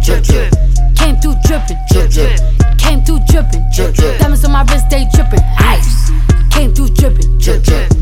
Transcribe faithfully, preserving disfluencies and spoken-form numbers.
drip, drip. Came through drippin', drip, drip. Came through drippin', drip, drip. Diamonds on my wrist, they drippin', ice. Came through drippin', drip, drip.